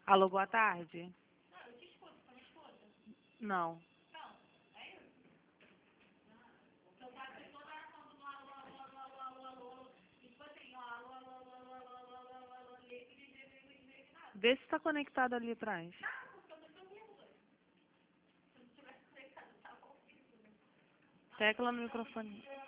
Alô, boa tarde. Não. Vê se está conectado ali atrás. Tecla no microfone.